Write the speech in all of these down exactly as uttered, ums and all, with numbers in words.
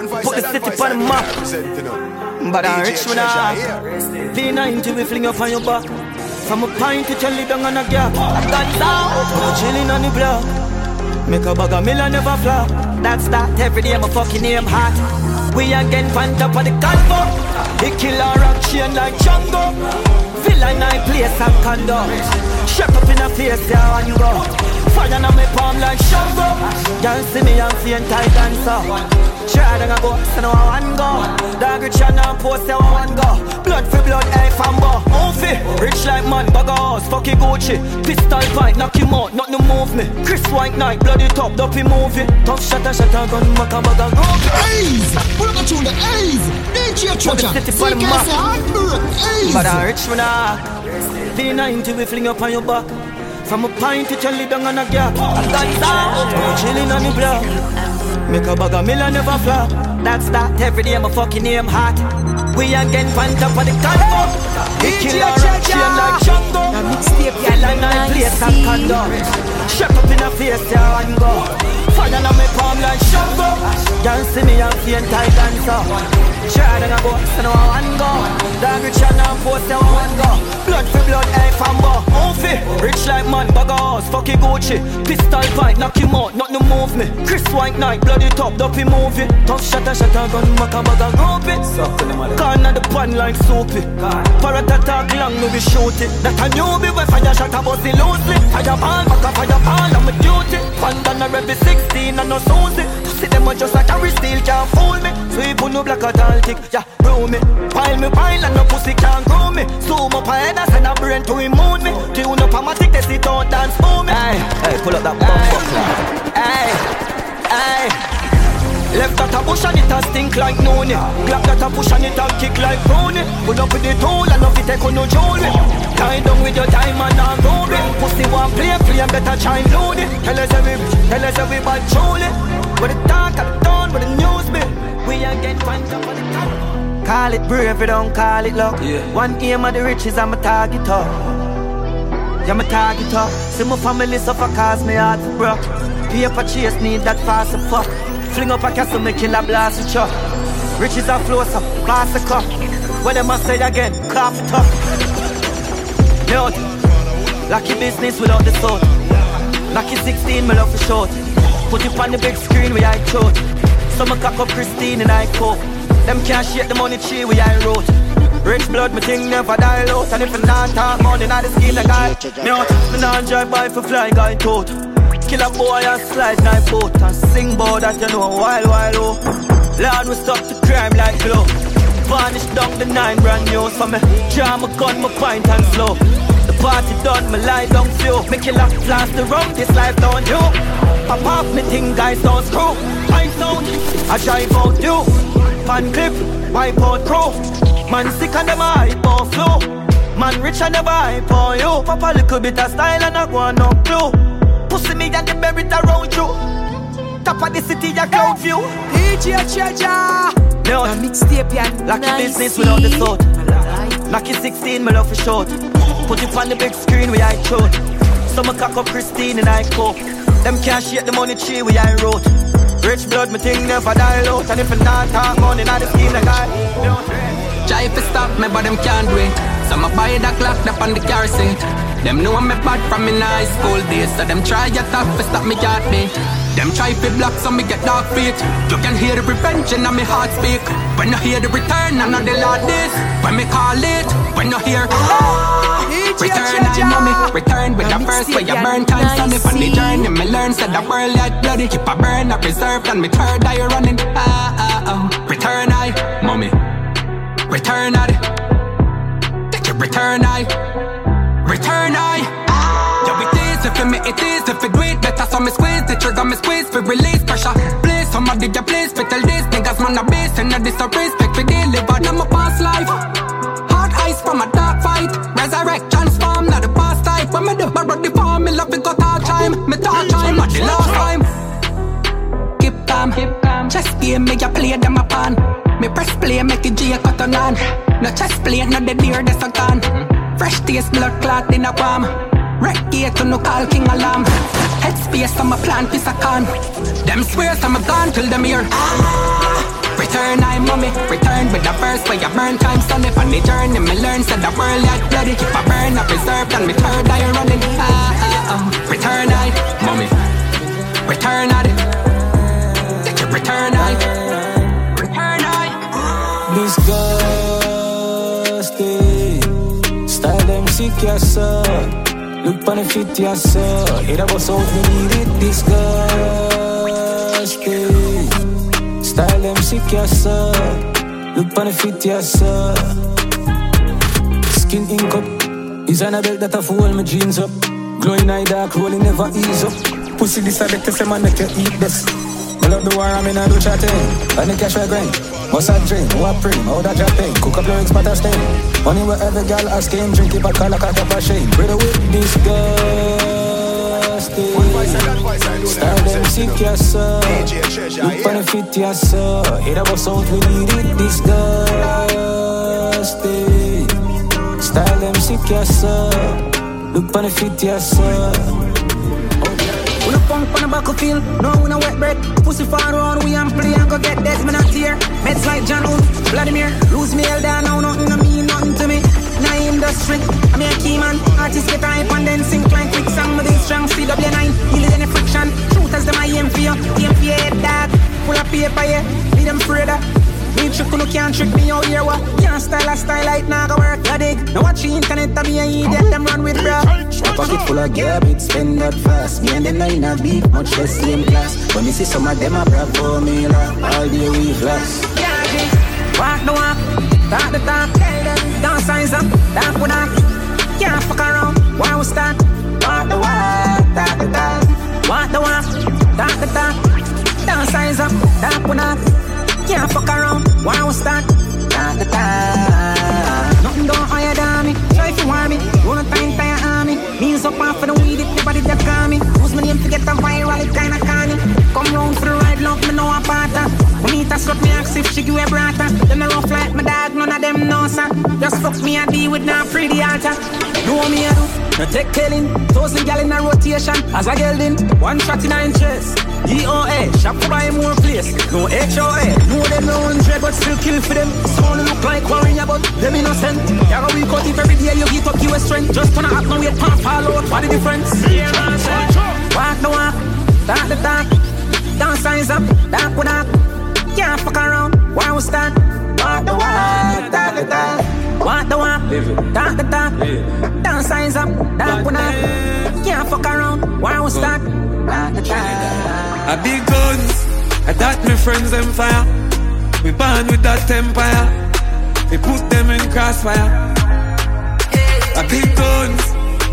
Put the city on the map. But I'm rich when I P ninety we fling up on your back. From a pint to Charlie down on a gap. I got down, chilling on the block. Make a bag of million never flop. That's that every day my fucking name hot. We again pan top of the convo. The killer rock chain like Django. Villain I place and condo. Shut up in a face, yeah, and you go. Fire on my palm like Shango. Don't see me and faint I dancer. Try to go, so now I want go. Dog rich and now post, I want go. Blood for blood, I fambo. Oofy, rich like man, bag of house, fucking Gucci. Pistol fight, knock him out, not no move me. Chris White Knight, bloody top, dopey movie. Tough shot, shot, gun, mac a bag of groove. Ace, pull up to the Ace. D J Treasure, C K S Heartbreak, Ace. But I'm rich when I P ninety we fling up on your back. From a pint to Charlie down on a gap. I got down, chilling on the block. Make a bag of million never flop. That's that every day my fucking name hot. We again pan top of the convo. The killer rock chain like Django. Villain I place and condo. Shut up in a face, yeah, and go. Fire on my palm like Shango. Don't see me and faint I dancer. Try to go, so now I want go. Dog rich and now post, I want go. Blood for blood, I fambo. Oofy, rich like man, bag of house, fucking Gucci. Pistol fight, knock him out, not no move me. Chris White Knight, bloody top, dopey movie. Tough shot, shot, gun, mac a bag of groupie. Corner the pan like soapy. Parrot attack long, me be shoot it. That a newbie, where fire shot a buzzy loosely. Fireball, back a fireball, I'm a duty. Bandana rebel sixteen, and no Susie. See them a just like a steel, can't fool me. Sweep on no black a tall tick, yeah, brew me. Pile me pile and no pussy can't grow me. Zoom up a head and send a brain to immune me. Tune up a matic, they sit down, dance for me. Hey, hey, pull up that bumper club. Hey, hey. Left that a bush and it a stink like Noonie. Glock that a push and it a kick like Rooney. Pull up with the tool and no fit take on no jewelry. Tie down with your diamond and ruby. Pussy one play, play and better chime loony. Tell us every, tell us every bad truly. With the talk at the dawn, with the news me. We again find up on the top. Call it brave, you don't call it luck. Yeah. One aim of the riches, I'm a target up. Yeah, my target up. See my family suffer cause me hard for broke. Paper chase need that fast as fuck. Fling up a castle, me kill a blast with chuck. Riches are flow, so pass the cup. When them must say again, cough it up. Note, lucky business without the sword. Lucky sixteen, me love for short. Put it on the big screen where I chode. Some a cock up Christine and I cope. Them can't shake the money tree where I wrote. Rich blood, me thing never die out. And if I not talk money, not the skin the guy. Me out, me not drive by for fly guy tote. Kill a boy and slide knife boat. And sing bout that you know, while, while, oh. Lord, we stop the crime like glow. Vanish down the nine brand news. For me, draw my gun, my pint and slow. The party done, me lie down few. Me kill a blast the rum, this life don't you. Pop off me thing, guys don't screw. Pint sound, I drive out you. Pan clip, wipe out crew. Man sick and never hype or flow. Man rich and never hype on you. Pop a little bit of style and I want no clue. Pussy me and the buried around you. Top of the city, a cloud view. D J Treasure. No, mixtape and lucky nice business without the thought. Lucky sixteen, me love for short. Put it on the big screen where I chode. Some a cock up Christine and I cope. Them can't shake the money tree where I wrote. Rich blood, me thing never die out. And if I not talk money, not the scheme like I. Try to stop me, but them can't do it. So I buy the clock up on the car seat. Them know I'm bad from in high school days. So them try to talk to stop me can't be. Them try to block so me get dark feet. You can hear the revenge and my heart speak. When you hear the return, I know the Lord this. When me call it, when you hear return, I know me. Return with the first way you burn time. So me on the journey, me learn. Said the world like bloody. Keep a burn, I preserved. And me third eye running. Ah, ah, oh. Return I, mommy. Return I. Take your return I. Return I. Yo, it is if you me, it is if you do it better. So me squeeze the trigger, me squeeze for release pressure. Please, somebody get please, fit tell this niggas man a beast. And this a respect for deliver them a past life. Hard eyes from a dark fight. Resurrect, transform, not the past type. When me do my body form, me love it got all time. Me talk time, not the last time. Keep calm, keep calm. Chess game, me ya play them a pan. Me press play, make it G a cut on on. No chest play, no the deer, that's a gun. Fresh taste, blood clot in a palm. Wreck gate to no call king alarm. Headspace, I'm a plant, piece a can. Them swears I'm a gone till them here. Return I mommy, return with the verse where you burn time sunny. On the journey me learn said the world like bloody. If I burn I preserve and me third eye running. Ah, ah, ah. Return I mommy, return I. Take your return I, return I. Disgusting, style them sick yourself. Look on the fit yourself. It was out we need it. Disgusting, style them sick yourself. Look on the fit yourself. Skin ink up. Is an belt that I fool my jeans up. Glowing eye dark, rolling never ease up. Pussy this a better say man make you eat this. I love the war, I mean I do chatting. And the cash I grind. Must I drink, who I pray, how that dropping. Cook up lyrics, but I stay. Money where every girl ask him. Drink it, but call a cat up a shame. Brother with disgusting. Style them sick yourself. Look on the fit yourself. It was out we need it. Disgusting. Style them sick yourself. Look on the fit yourself. We look punk on the battlefield, no we no wet bread. Pussy far around, we and play and go get dead. Me not here, meds like John Hood, Vladimir. Lose me elder now, nothing to me, nothing to me. Now industry, I'm a key man. Artists get hype and then sink like quicksand. With this strong C W nine, heal any friction. Shooters them I aim for you, aim for your head dog. Full of paper, yeah, lead them further. Me trick you no can't trick me out here, what? Can't style a style like nah go work, you dig? Now watch the internet and me a idiot, them run with bro. My pocket full of garbage, spend that fast. Me and them not in a beat, much less same class. When me see some of them a bravo me la, all day we flash. Yeah, G, walk the walk, talk the talk. Dance signs up, dark with dark. Can't fuck around, why we start? Walk the walk, talk the talk. Walk the walk, talk the talk. Dance signs up, dark with dark. Can't fuck around, why we start? Talk the talk. Nothing don't hire than me, try to warn me. Wanna time tire army. Means up off for the weed, it nobody that call me. Who's my name to get a viral, it kinda canny. Come round for the ride, love me know a partner. When me to slut me ask if she give a brata. Them a rough like my dog, none of them know sir. Just fuck me a deal with now pretty altar. Know what me a do? No take killing, thousand gal in a rotation. As a gelding, one shot in nine chest. D O A, shop to buy more place. No H O A, know them no hundred but still kill for them. Sound look like warrior but them innocent. Yeah, we cut it every day, you get up your strength. Just turn act now wait, can't fall out, what the difference? Yeah, man, say. Walk the walk, talk the talk. Dance signs up, dark with dark. Can't fuck around, why we start? Walk the walk, talk the talk. Walk the walk, talk the talk. Dance signs up, dark with dark. Can't fuck around, why we start? Talk the talk. A big guns, I that my friends them fire. We born with that empire. We put them in crossfire. A big guns.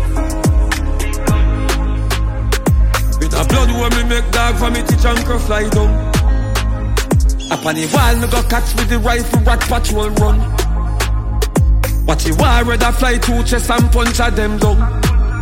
With a blood when me make dog for me teach and crow fly down. Up on the wall me go catch with the rifle rat patrol run. Watch the war red a fly two chest and punch a them down.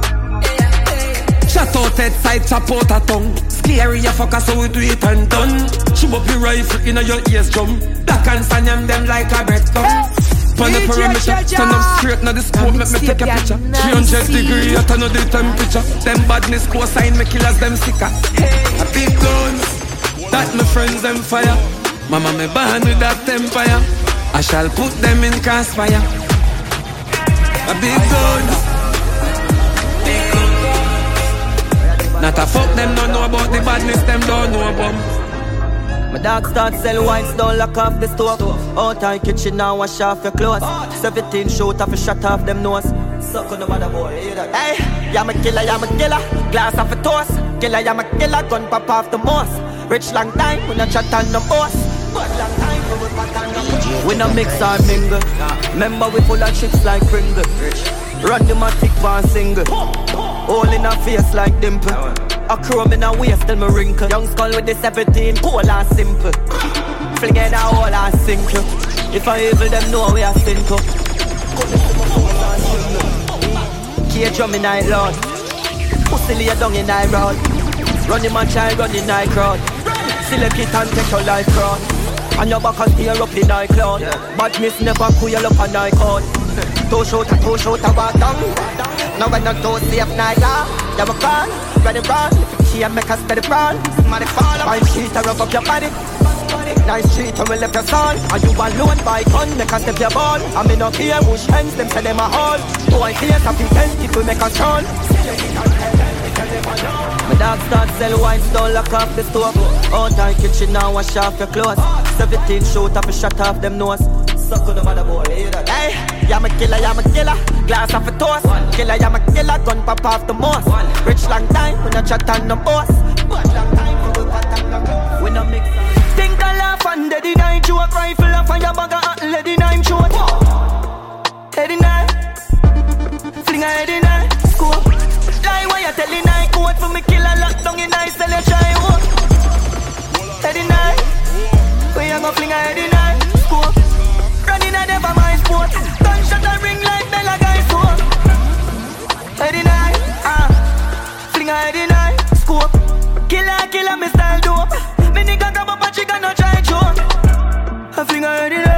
Shut out head side, chop out a tongue. Scary you fucker so we do it and done. Shoot up your rifle in your ears drum. Black and sanyam them like a breadcrumb. On the perimeter, stand up straight now the scope, make me take a picture. three hundred degrees, I turn on the temperature. Them badness co-sign, me killers them sicker. A big guns, that my friends them fire. Mama me born with that empire. I shall put them in crossfire. A big guns. Not a fuck them don't know about the badness, them don't know about. My dog start sell wines, don't lock off the stove. Out of kitchen now, wash off your clothes. Seventeen shoot off a shot off them nose. Suck on the mother boy, hear that? Hey, I'm a killer, I'm a killer. Glass off a toast. Killer, I'm a killer. Gun pop off the most. Rich long time, we not chat on the boss. Good long time, we will back on the boss. We no mix or mingle. Remember we full of chicks like Pringle. Run the matic van single. All in her face like dimple. A chrome in her waist till me wrinkle. Young skull with the seventeen, cool and simple. Flinging a hole and sink. If I evil them know we are single. Key drum in I loud. Pussy lay down in I road. Run the man child, run in I crowd. Select it and take your life crowd. And your back and tear up in I cloud. Badness never cool up on I code. Two shoot a two shoot a walk down. Now when I don't see if night lah. You a call, ready run. If you can't make us steady run. Somebody fall up. Five sheets to rub up your body. nice street and we left your son. And you alone by gun, make us step your ball. I me no care bush hens, them say them a all. Boy face a pretend if we make a turn. My dog start sell wine, don't lock off the stove. Out our kitchen now, wash off your clothes. Seventeen shoot up a shot off them nose. Suck on the motherboard, hear that? Hey, yeah, I'm a killer, yeah, I'm a killer. Glass off a toast. Killer, yeah, I'm a killer. Gun pop off the most. Rich long time, we no chat on the boss. Long time, we no mix. Think I laugh and dead in nine joke. Rifle and fire bag and let the nine shoot. Head in nine, fling a head in nine. Scope. Lie why you telling nine. Code for me killer lock down in nine. Sell a try walk. Head in nine, we a go fling a head in nine. Scope. Running a never my sport. Gunshot a ring like Bella guy sword. Head in nine, ah, fling a head in nine. Scope. Killer, killer, me style dope. Me nigga grab up a chicken, no try choke. I fling a head in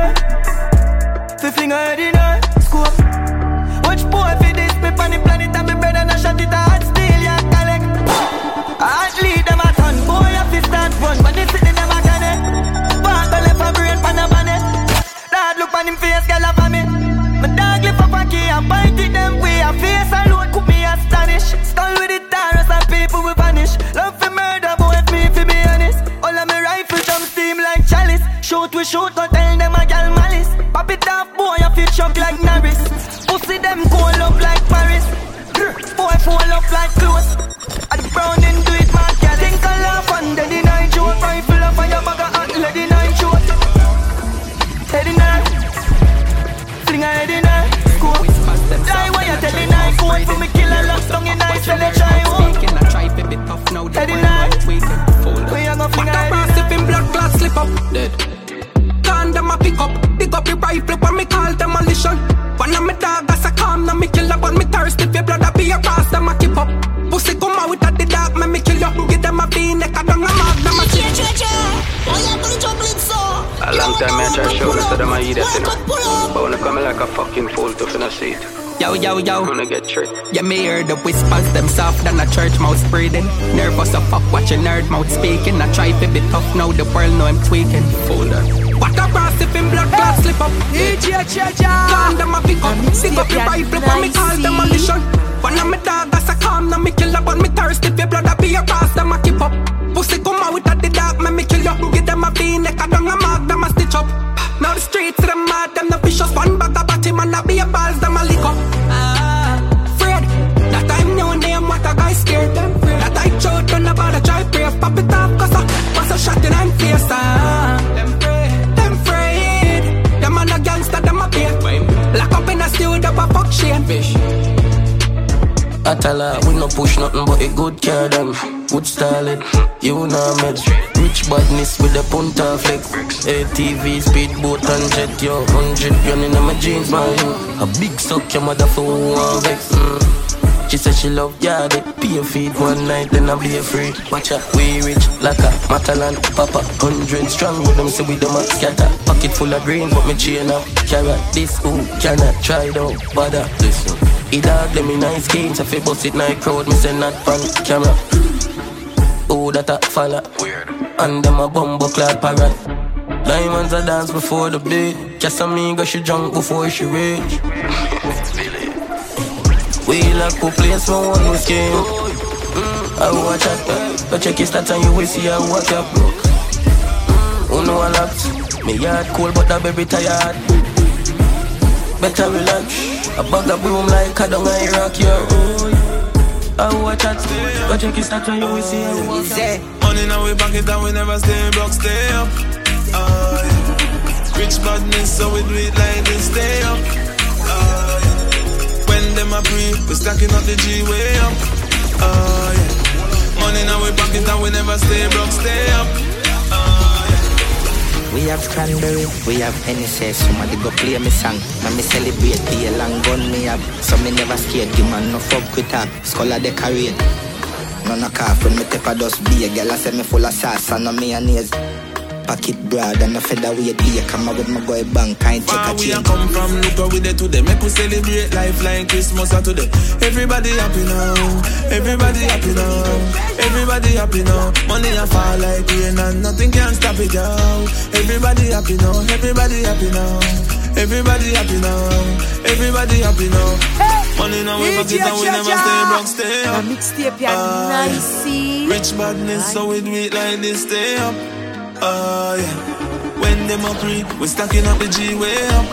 her. Fi fling a head in her. Scope. Watch boy fi this. Me pan the planet and me bread and I shot it a hot steel, yeah, collect. I hot lead them a ton. Boy, I fi start run. When they sit in them a cannon. Walk a left a brain pan a bonnet. Dad look on him face, girl a vomit. My dog lift up a key and bite it them way. A face alone could me astonish. Skull with the Taurus and people will vanish. Love for murder, boy, if me fi be honest. All of me rifle jump steam like chalice. Shoot we shoot, go tell them a gal malice. Pop it off, boy, you fit shock like Norris. Pussy them cool up like Paris. Boy, fall up like clothes. At the Browning do it, man, gal. Think I laugh and then the night shoot. Rifle and fire bag and let the night shoot. Head in her, fling a head in her. Scope. Die why you telling her. Code for me killer lock down in her. Sell a try walk. Head in her, we a go fling a head in her. If in blood clot slip up, dead. Can't them a pick up. Dig up the rifle when me call demolition. One of me dog as a calm, now me killer. But me thirsty if your blood a be a cross, them a keep up. Pussy come out with the dark, me me kill you. Give them a V-neck, I don't a mark, them a keep. A long time I try to show them so them a eat that, you know. But when I come like a fucking fool to finna see it. Yo, yo, yo. I'm gonna get tricked. Yeah, me hear the whispers, them soft than a church mouse breathing. Nervous as fuck, watch a nerd mouth speaking. I try to be tough, now the world know I'm tweaking. Fool that. What a brass if in blood clot slip up. Calm them a pick up. Stick up your rifle when me call demolition. One of me dog as a calm, now me kill up. But me thirsty if your blood a be a cross, them a keep up. Pussy come out with the dark, man me kill you. Give them a V-neck, I don't a mark, them a stitch up. Now the streets, them mad, them the vicious. One bag of batty, man a be a balls, them a lick up. Ah, Fred, that time new name, what a guy scared. That I showed them about a try brave. Pop it off, cause I was a shot in and face. Ah, them afraid, them afraid. Them man a gangster, them a beer. Lock up in a studio, a fuck shit. Fish. I tell her, we no push nothing but a good car them. Good style it, you know me. Rich badness with the punta flex. A T V, speedboat and jet, yo. Hundred gun in my jeans, man. A big suck, your mother for one vex. Mm. She said she love yard it. Pay your feet one night, then I'll be free. Watch her, we rich, like a Matalan, Papa. Hundred strong with them, so with them a scatter. Pocket full of green, but me chain up. Carrot, this, ooh, cannot try it out. Bother, listen. He dog, let me nice games. If you bust it night crowd, me say not on camera. Oh, that a falla. Weird. And them a bumbo clad parrot. Diamonds a dance before the beat. Just a me go she drunk before she rage. We like to place for one who's game. I watch out, but check his stats and you will see I walk up. Who know I locked? Me yard cold but the baby tired. Better relax. A bag of broom like a dung in Iraq, yo. I watch out, but check his stats and you will see I walk up. Money now we back it and we never stay broke, stay up. Uh, yeah. Rich badness, so we do it like this, stay up. Uh, yeah. When them a pre, we stacking up the G way up. Uh, yeah. Money now we back it and we never stay broke, stay up. Uh, yeah. We have cranberry, we have N S S. Somebody go play me song. Now me celebrate, be a long gun me have. So me never scared, give man no fuck with her. Scholar decorate. No knock off when me tip a dust be a girl. I say me full of sauce and no mayonnaise. pocket broad and a featherweight beer. Come out with my boy bank, I ain't take a change. We a come from, look how we there today. Make we celebrate life like Christmas or today. Everybody happy now, everybody happy now, everybody happy now. Money a fall like rain and nothing can stop it, yo. Everybody happy now, everybody happy now, everybody happy now, everybody happy now. Money now we pocket and we never stay broke, stay up. Mixtape ya nice. Rich badness, so we do it like this, stay up. Oh yeah. When them a pre, we stacking up the G way up.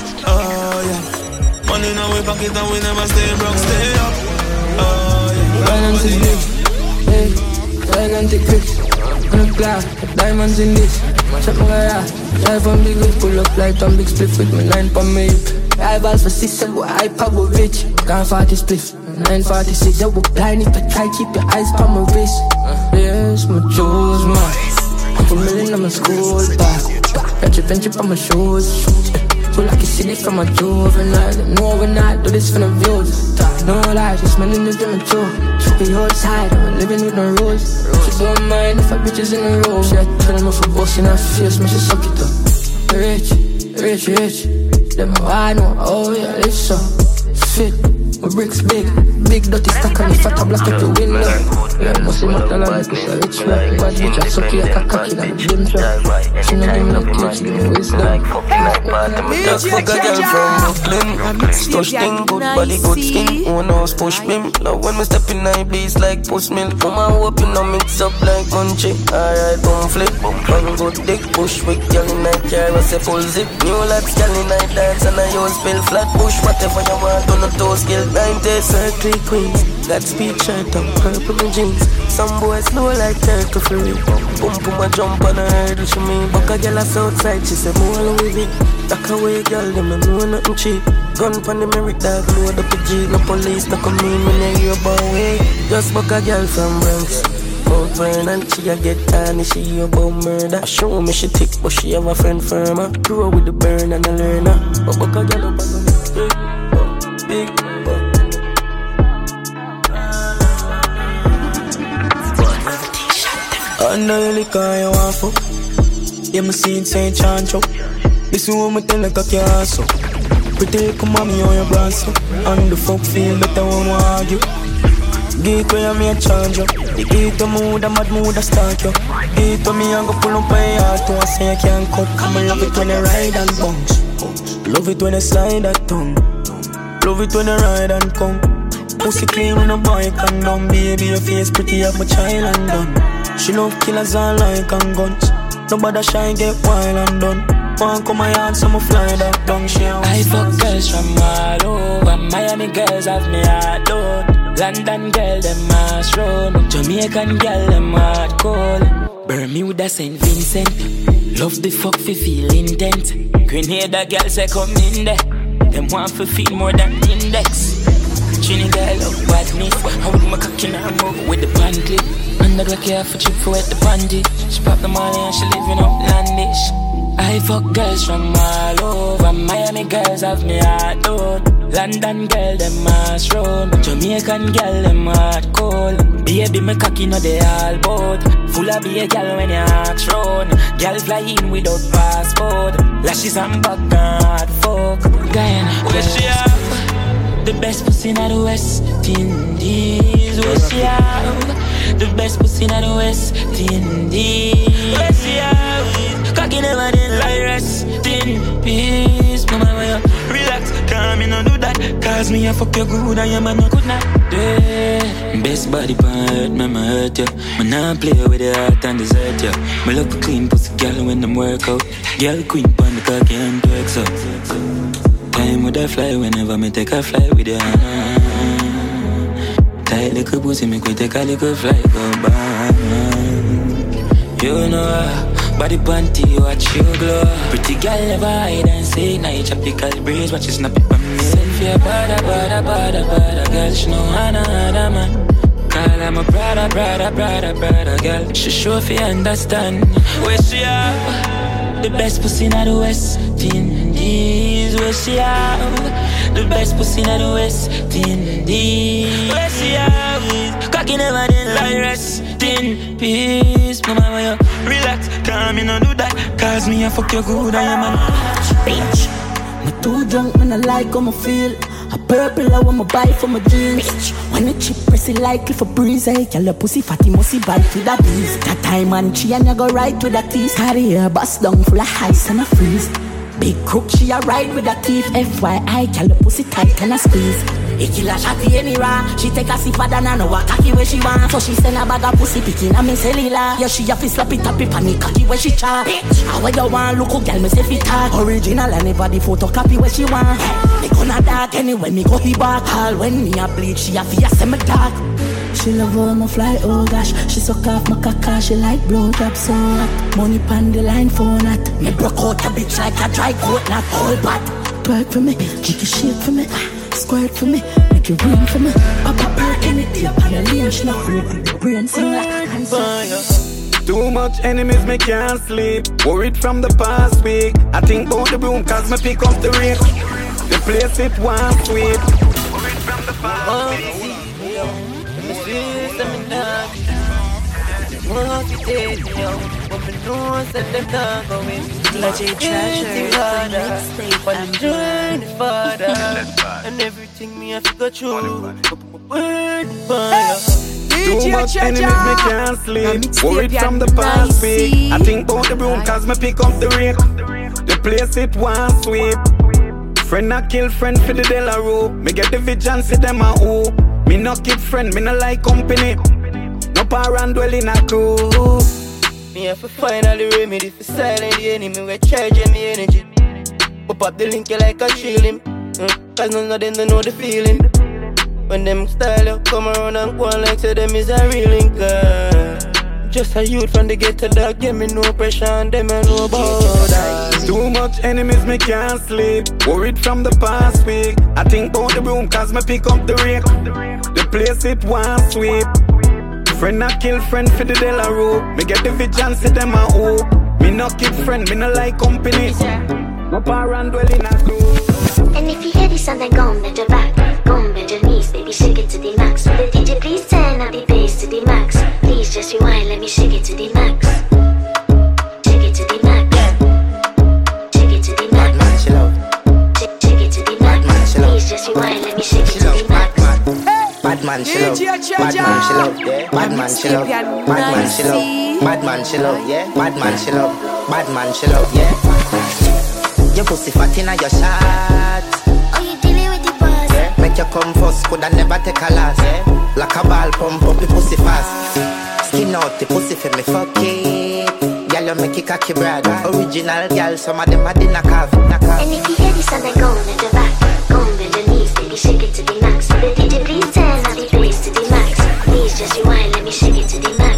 Oh yeah. Money now we pocket and we never stay broke, stay up. Oh yeah. Balance is big, hey, gigantic bricks. On the glass, diamonds in this. Check my eye, drive on big whip, pull up light on big split with me nine per me. I balls for six and what I power rich. Gone forty spliff, nine forty-six. I will blind if I try keep your eyes on my wrist. Yes, my jewels, man. Couple million on my school bag. Got your friendship on my shoes. Feel like you see it from my juvenile. No, we're not do this for the views. No lies, just smelling the demon too. Be outside, I'm living with no rules. She don't mind if I bitches in a row. She had tell me for busting her face, me she suck it up. Rich, rich, rich. Them I know, oh yeah, it's so fit. My bricks big, big dirty stack and the fat a block at the window. Yeah, must be not like it's a rich rap. Bad bitch a suck you like a cocky like a dim trap. She no give me no cake, she give me wisdom. Just fuck a girl from Brooklyn. Touch thing, good body, good skin. One house push me. Now when we step in I beats like push milk. Woman whooping no mix up like country. Alright, boom flip, boom one good dick. Push with girl in night car, I say full zip. New lads girl in night dance and I use spill flat. Push whatever you want on a toe skill. nineties circle queens, got speed shirt and purple jeans. Some boys slow like turtle for me. Boom boom a jump on a hurdle she me. Buck a girl us outside, she say more with it. Back away girl, them no know nothing cheap. Gun pon the Merrick dog, load up a G. No police no come in when they hear about way. Just buck a girl from Bronx. Mount Vernon, she a get tiny, she hear about murder. Show me she thick, but she have a friend firmer. Grow with the burn and a learner. But buck a girl up on the big, big. Under your liquor you want fuck. Yeah, me see it Saint Chancho. This woman tell like a castle. Pretty little mommy on your brass. On the fuck feel better when we argue. Geek where you me a charge you. The geek to mood, a mad mood a start you. Geek to me and go pull up my heart. To say you can't cut. Come and love it when you ride and bounce. Love it when you slide that tongue. Love it when you ride and come. Pussy clean on a bike and down. Baby your face pretty up my child and done. She love killers and like and guns. Nobody shy get wild and done. One come my yard so me fly that down. She I fuck girls from all over. Miami girls have me heart load. London girl them mash run. Jamaican girl them hard cold. Bermuda Saint Vincent. Love the fuck fi feel intent. Grenada girl say come in there. Them want fi feel more than index. Trini girl love badness. How would my cock in her move with the pan clip. Under the care for chip for wet the panty. She pop the money and she living up landish. I fuck girls from all over. Miami girls have me heart out. London girl them mash run. Jamaican girl them hard cold. Baby me cocky no they all bout. Full of be a girl when you ask run. Girl fly in without passport. Lashes and back hard fuck. Guyana, where she at? The best pussy in the West Indies. Where she at? The best pussy in the West Indies. Where she at? Cocky never did like rest in peace. Mama, mama, relax, calm me no do that. Cause me a fuck you good and your man no good not. Yeah. Best body pan hurt, me ma hurt ya. Me nah play with the heart and desert ya. Me love a clean pussy girl when them work out. Girl queen pan the cocky and twerks up. Time would I fly whenever me take a fly with ya. Tight little pussy make we take a little fly go by. You know uh, body panty watch you glow. Pretty girl never hide and seek. Now you tropical breeze watch you snap it from me. Selfie a bada bada bada bada girl. She know another man. Call her my brother brother brother brother girl. She sure fi understand. Where she at? The best pussy in the West Indies. Where she at? The best pussy in the West Indies. Where she at? Cocky never did like rest in peace. Mama, when you relax, calm, you no do that. Cause me, I fuck you good, I am a bitch. Me too drunk, man, I like how I feel. A purple, I want my buy for my jeans. Bitch. When the chip press it like if a breeze, I tell your pussy fatty musty bite with a bees. That time and she and you go right with a teeth. Carry her bus down full of ice and a freeze. Big crook, she a ride with a teeth. F Y I, tell the pussy tight and a squeeze. He kill a shotty anywhere. She take a sip of the nano, a cocky where she want. So she send a bag of pussy picking a me cellular. Yeah, she have to slap it up, it panic cocky where she chat. Bitch, how where you want, look who girl me say fit tag. Original and never the photocopy where she want. Me gonna dark anyway, me go he back. All when me a bleach, she a fear send me dark. She love how I fly, oh gosh. She suck off my caca, she like blowjob so hot. Money pan the line for that. Me broke out a bitch like a dry coat, not whole bat. Twerk for me, make it shake for me. Squirt for me, make it rain for me. Papa perk in it, up on the lane, she not float with the brain sing like fire. Too much enemies, me can't sleep. Worried from the past week. I think about the broom, cause me pick up the rake. The place it one sweep. Worried from the past week. Legit treasure, but I'm trying to father, and everything me have to go through. Too much enemies, me can't sleep. Worried from the past week. I think about the broom, cause me pick up the rake. The place it one sweep. Friend I kill friend for the Delaro. Me get the vigilance, see them a who. Me no keep friend, me no like company. No power and dwell in a crew. Me have to find all the remedy for silent the enemy. We're charging me energy. Pop up the link you like a shielding. Mm, cause none of them don't know the feeling. When them style you come around and go on like say them is a real link. uh, Just a youth from the ghetto dog. Give me no pressure and them I know about that. Too much enemies, me can't sleep. Worried from the past week. I think about the room cause me pick up the rake. The place it one sweep. Friend I kill friend for the Delaro. Me get the vigilance, see them a who. Me no keep friend, me no like company. No power and dwell in a crew. And if you hear this and then go on bend your back, go on bend your knees, baby shake it to the max. Will the D J please turn up the bass to the max? Please just rewind, let me shake it to the max. Shake it to the max. Shake it to the max. Shake, shake it to the max. Please just rewind, let me shake it to the max. Bad man, she love. Bad man, she love. Yeah. Bad man, she love. Bad man, she love. Bad man, she love. Yeah. Bad man, she love. Bad man, she love. Yeah. Your pussy fat inna your shot. Oh, you dealing with the boss? Yeah. Make you come first, coulda never take a last. Yeah. Like a ball pump up the pussy fast. Skin out the pussy for me fuck it. Girl, you make it cocky brad. Original girl, some of them a dinner calf. And if you hear this and then go on bend your back, go on bend your knees, baby shake it to the max. Will the D J please turn up the bass to the max? Please just rewind, let me shake it to the max.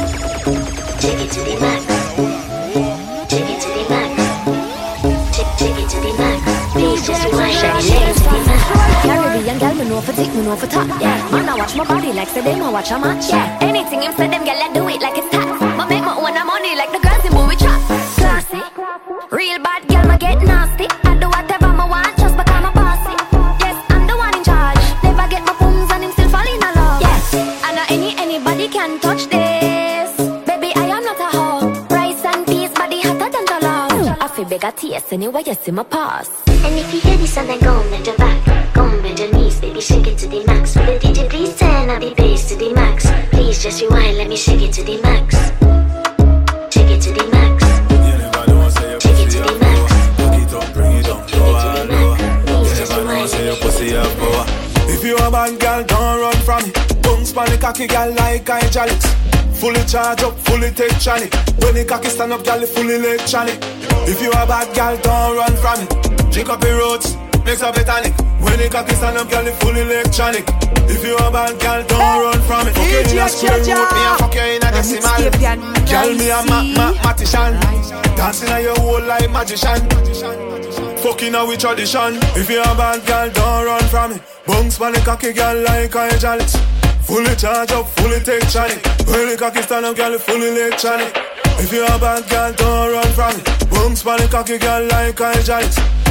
Shake it to the max. Shake it to the max. Shake, shake it to the max. Please just rewind, let me shake it to the max. Caribbean girl, me know for tick, me know for top. Yeah, man, I watch my body like say them I watch a match. Yeah, anything him say them girl, I do it like it's tax. But make my own money like the girls in movie trap. Classy, real bad girl, me get nasty. I do whatever I want just because I'm bossy. Yes, I'm the one in charge. Never get my pums and him still fall in love. Yes, I know any anybody can touch this. Baby, I am not a hoe. Rice and peas, body hotter than the love. I feel bigger taste anyway, you see my pass. And if you hear this and then go on bend your back, go on bend your knees, baby shake it to the max. Will the D J please turn up the bass to the max? Please just rewind, let me shake it to the max. Shake it to the max. Shake it to the max. Pick it up, bring it up, lower, lower. You never know, say your pussy have power. If you a bad girl, don't run from me. Bounce pan the cocky girl like hydraulics. Fully charge up, fully take chanic. When the cocky stand up, girl, fully electronic. If you a bad girl, don't run from me. Drink up the roads, mix up the tonic. When the cocky stand up, girl, fully electronic. If you a bad girl, don't run from it. Fuck you in a square root, me a fuck you in a decimal. Girl, me a ma ma matician. Dancing on your whole like magician. Fucking a with tradition. If you a bad girl, don't run from it. Bounce by the cocky girl like hydraulics. Fully charge up, fully take chanic. When the cocky stand up, girl, fully electronic. If you a bad girl, don't run from it. Bounce by the cocky girl like hydraulics.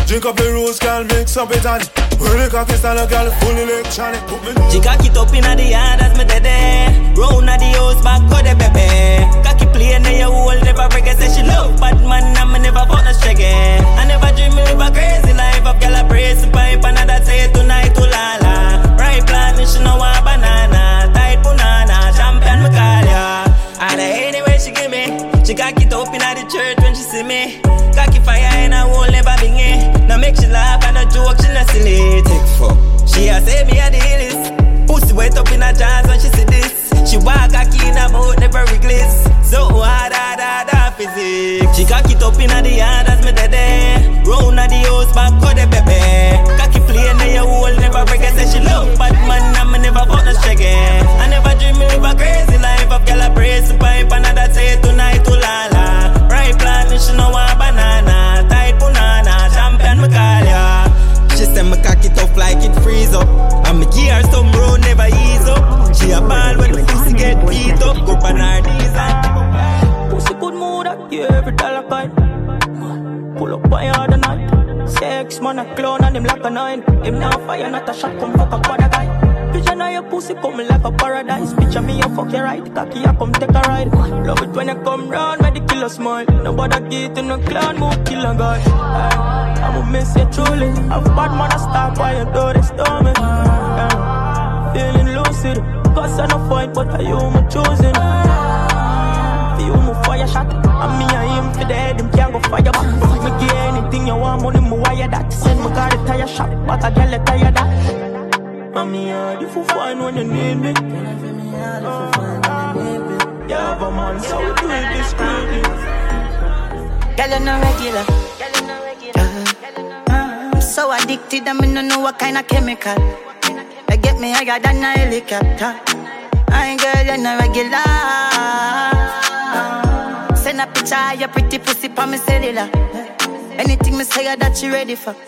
Drink up the rose, girl, mix up it on it. When the cocky stand up, girl, full electronic. She cocky up in the yard as me dead. Round at the house, back of the baby. Cocky play in your hole, never forget say she love bad man, and me never fuck no shaggy. I never dream me live a crazy life of girl a brace pipe and that say tonight to la la. Right plan, she know a banana, tight banana, champion me call ya. And anyway she give me, she cocky up in the church when she see me. Cocky fire in a hole, never bring it. Now make she laugh and a joke, she not silly. Take fuck. She a say me a the illest. Pussy wet up in her jazz when she see this. She walk cocky in her mouth, never wriggles. So hard, hard, hard, hard physics. She cock it up in the yard as me dead. Round at the house, back of the baby. Cocky play in your hole, never break it. Say she love bad man, and me never fuck no shaggy. I never dream me live a crazy life of girl a brace pipe and that say tonight to la la. Right plan, she know a banana, tight banana, champion me call ya. She say me cock it up like it freeze up, and me gear some road never ease up. She a ball when the pussy get beat up, go on her knees and pussy good mood, I give every dollar kind. Pull up by all the night. Sex man a clown and him like a nine. Him now fire, not a shot, come fuck up other guy. Vision of your pussy coming like a paradise. Picture me, you fuck you right. Cocky, you come take a ride. Love it when you come round, make the killer smile. Nobody get in a clan, move kill a guy. I'ma miss you truly. I've bad man a stop by your door, they storming. Yeah. Feeling lucid, cause I no fight, but I you my choosing. You my fire shot, and me I aim for the head, him can't go fire back. Me get anything you want, money me wire that. Send me car the tire shop, but I get the tire that. Mommy, yeah, you for fine when you need me. Yeah, have a man, so we do it discreetly. Girl, you're not regular. Uh, I'm so addicted, I mean, I know what kind of chemical. I get me higher than a helicopter. I ain't girl, you're not regular. Send a picture of your pretty pussy pa me cellular. Anything me say that you ready for.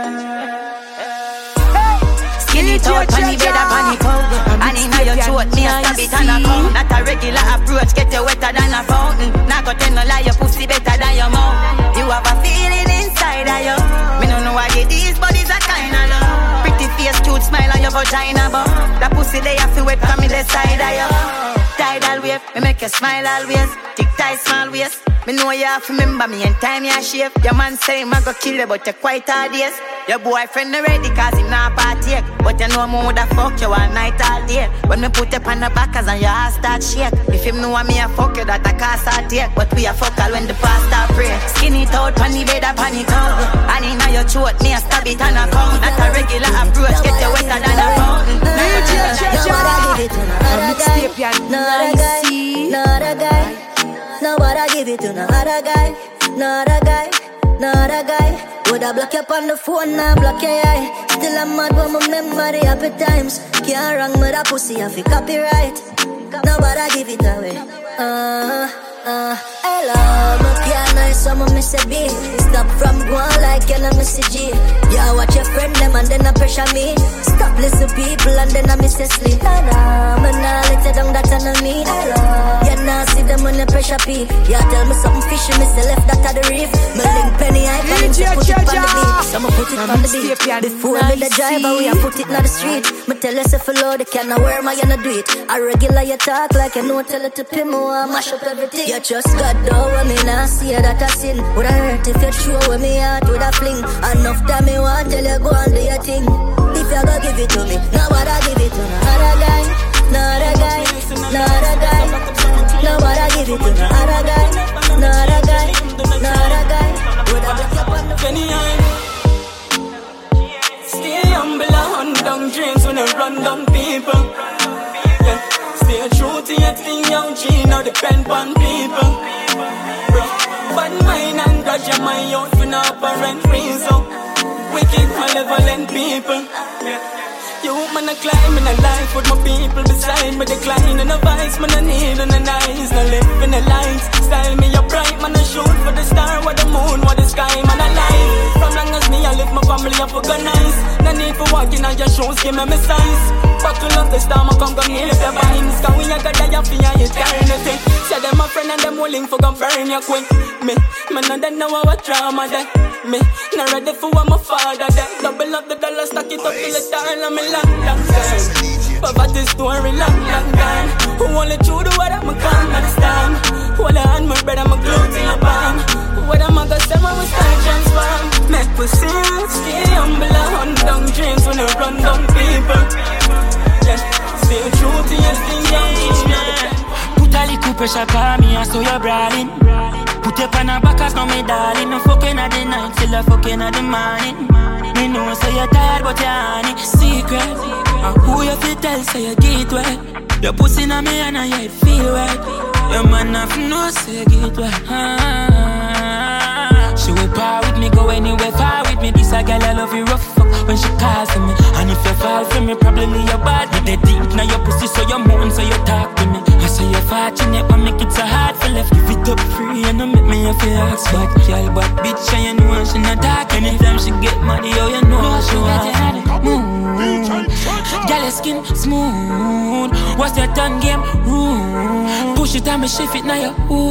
Skin it out, funny bed up on the cover. And in your throat, me a stab it and a come. Not a regular approach, get you wetter than a fountain. Now go tell no lie, your pussy better than your mouth. You have a feeling inside of you. Me no know why get these bodies are kinda low. Pretty face, cute smile on your vagina, but that pussy they have to wet from me the side of you. Tidal wave, me make you smile always. Tick tight, small waist. Me know you have to remember me and time you shave. Your man say him a go kill you, but you're quite hard, yes. Your boyfriend already cause him not partake. But you know me woulda fuck you all night all day. When me put up on the back and your ass start shake. If him know me a fuck you, that a cause I take. But we a fuck all when the pastor pray. Skin it out, pan the bed up on it out. And in your throat, me a stab it and a come. Not a regular approach, get you wetter than a fountain. Nobody give it to no other guy. Not a guy, not a guy. Nobody give it to no other guy. Not a guy, not a guy. Woulda block you up on the phone, now block your eye. Still I'm mad when my memory happy times. Can't wrong me that pussy, I feel copyright. Nobody give it away. Uh, uh, hello, my piano is some of me say B. Stop from going like you're not Missy G. Yeah, watch your friend them and then I pressure me. Stop listen people and then I miss you sleep. Nah, nah, man, nah, let you down that on me. Hello, yeah, nah, see them when the pressure P. Yeah, tell me something fishy, me say left that at the reef. Me link penny high, but him say put it on the beat. Some put it on the beat. Before me the driver, we a put it on the street. Me tell you say follow the can, now where am I gonna do it? I regular you talk like you know, tell it to pin me, I mash up everything. You just got down when me nah see that I sin. Would I hurt if you show with me heart with a fling? Enough time me want tell you go and do your thing. If you go give it to me, nobody give it to no other guy. No other guy, no other guy. Nobody give it to no other guy. No other guy, no other guy. Would I block up on the penny eye? Stay humble and hunt down dreams when you run down people. Yeah. Stay true to your thing, young G, now depend on people. Bro, bad mind and grudge your mind out for no apparent reason. Wicked, malevolent people. Yeah. You man a climb in a life with my people beside me. Decline in a vice, man a need and a nice. No live in the lights, style me a bright. Man a shoot for the star, what the moon, what the sky. Man a life, from long as me I live my family up for good nice. No need for walking on your shoes, give me my size. Buckle up the storm, I come come here if you're behind. Cause we a got die off here, you carrying the thing. Say them a friend and them willing for come burn you quick. Me, man and they know what drama that. me. Not ready for what my father done. Double up the dollar, stack it up till it turn on me long, long time. Poverty story long, long gone. Who only true the word I'm a calm at the storm. Hold on, my brother, my glue to your palm. What am I gonna say when we start transform? Make we serious, stay humble, hunt down dreams when I run down people. Yeah, stay true to your thing, young. Put a little pressure on me, I saw you brawling. Put your pan on back as no me darling. No fucking at the night, till I fucking at the morning. Me know say you're tired, but you're honey. Secret, and who you feel tell say you get wet. Your pussy na me and I yeah, feel wet. Your man have no say get wet. Ah, she will par with me, go anywhere far with me. This a girl I love you rough fuck when she calls for me. And if you fall for me, probably your body they deep. Now your pussy so you moan, so you talk to me. I say you're fortunate, but make it so hard for left. Give it up free and don't make me a feel ask back. Girl, but bitch, and you know she not talk. Anytime she get money, oh you know she want moon. Girl, your skin smooth. What's your tongue game? Room. Push it and me shift it now your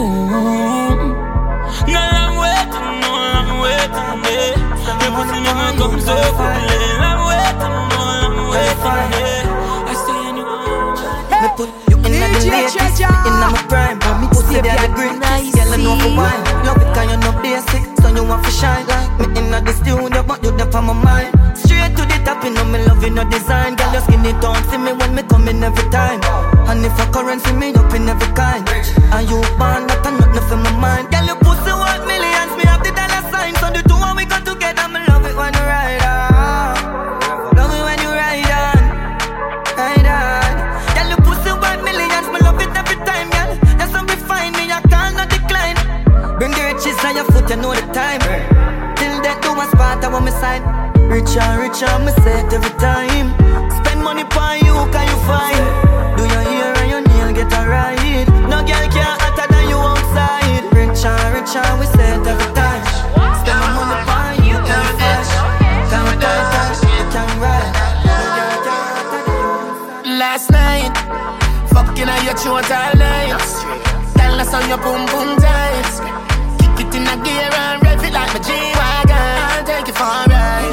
home. No long waiting, no long waiting, yeah. You pussy me man come so quickly. Long waiting, no long waiting, yeah. I say you know. Me put you in the latest, in my prime. Me pussy they are the greatest. Girl I know for wine. Love it 'cause you know basic, so you want to shine. Me in the studio, but you there for my mind. Straight to the top, you know me love you no design. Girl, your skin it don't see me when me come in every time. And if a currency me up in every kind. And you born that and nothing for my mind. Girl, your pussy worth millions, me have the dollar sign. So the two when we go together, me love it when you ride on. Love it when you ride on, ride on. Girl, your pussy worth millions, me love it every time, girl. That's how we find me, I can't not decline. Bring the riches on your foot, you know the time. Till that do a spot, I want me sign. Richer, richer, me say it every time. Spend money for you, can you find? Do your hair and your nail get a ride? No girl can't hotter than you outside. Richer, richer, we say it every time. Spend my money for you, can you find? Can we tie touch, you can ride? No girl can't hotter than you outside. Last night, fucking on your throat all night. Tell us on your boom boom tight. Kick it in a gear and rev it like my G-Wagon. I'll take it for a ride.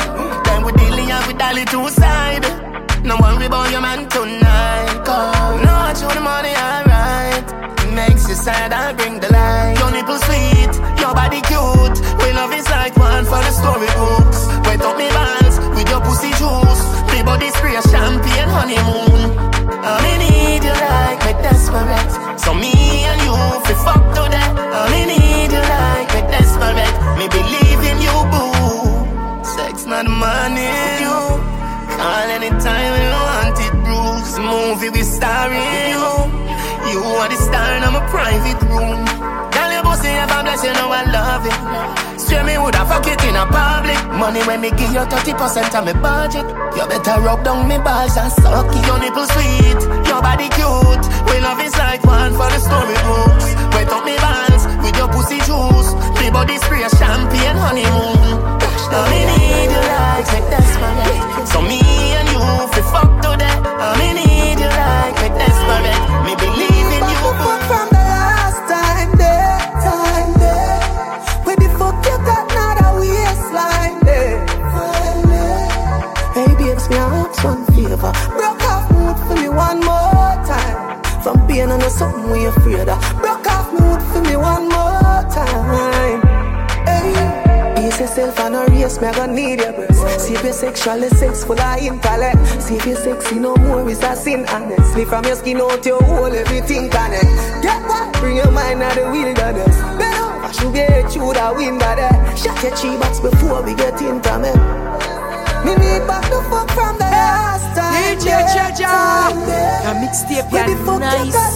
With Dolly two side. No worry about your man tonight. Cause no, I show the money, alright. It makes you sad, I bring the light. Your nipple sweet, your body cute. We love is like one for the storybooks. Wet up me balls with your pussy juice. Me body spray champagne honeymoon. I need you like me desperate. So me and you, we fuck to that. I need you like me desperate. Me believe in you, boo. Sex not money. Call anytime when you want it, Bruce. Movie we starring you. You are the star in my private room. Girl, your pussy ever bless, you know I love it. Straight me woulda fuck it in a public. Money when me give you thirty percent of my budget. You better rub down me balls and suck it. Your nipple sweet, your body cute. We love is like one for the storybooks. Wet up me balls with your pussy juice. Me body spray champagne honeymoon. I need you like me desperate. So me and you, we fuck to that. I need you like me desperate. Me believe in you. From the last time, day, time, day. Where the fuck you got not a waistline, day. Hey babes, me ask one favor. Broke off mood for me one more time. From pain and something we afraid of. Broke off mood for me one more time. Hey. Pace yourself on a race, me I gon' need your breast. See if your sexual sex full of intellect. See if you're sexy no more is a sin honestly. From your skin out your whole everything connect. Get what? Bring your mind out the wilderness. Bend over, should get through the window there. Shut your chi box before we get intimate. Me need back the fuck from the last time. D J Chacha, a mixtape ya nice.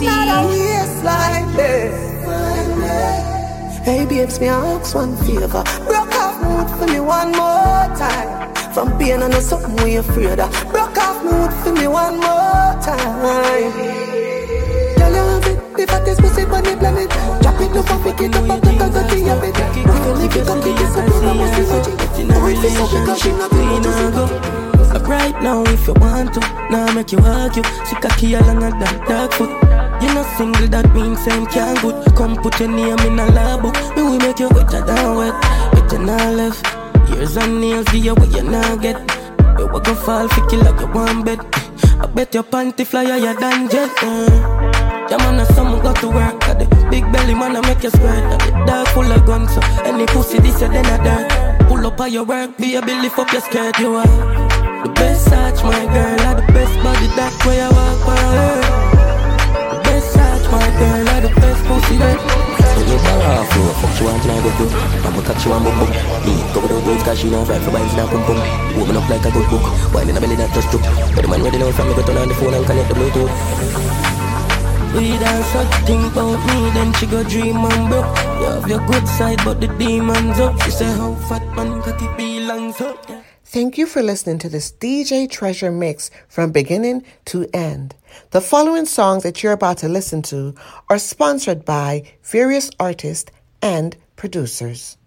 Hey babes, me ask one favor. Broke off mood for me one more time. From pain and something we afraid of. Broke off mood for me one more time. Girl, you have it. The fattest pussy on the planet. Drop it up and pick it up and take a go to your bed. We can live it up, keep it up, and I'm see in a relationship. Right now, if you want to, now make you argue. Sick a key along a dark, dark foot. You not single, that means same can't good. Come put your name in a lab book. We will make you wetter than wet. But you not left. Years and nails, give you what you not get. You walk a fall, fi kill like you want bet. I bet your panty fly higher than jet. Uh. Yeah, man, a someone got to work. Got the big belly, man, I make you squirt. Got the dark full of guns, so any pussy this and then a dirt. Pull up on your work, be a lift up your skirt. You are the best search, my girl. Are the best body, that way I walk on her. The best search, my girl. Are the best pussy, that. You borrow off you, fuck you want and I go do. I'ma catch you and boom boom. Me, cover the roads cause she don't fight for vibes and pum pum. Woman up like a good book, wine in the belly that touch too. But the man ready now from me, go turn on the phone and connect the Bluetooth. We don't such think about me, then she go dream and broke. You have your good side, but the demons up. She say how fat man got it belongs up. Thank you for listening to this D J Treasure mix from beginning to end. The following songs that you're about to listen to are sponsored by various artists and producers.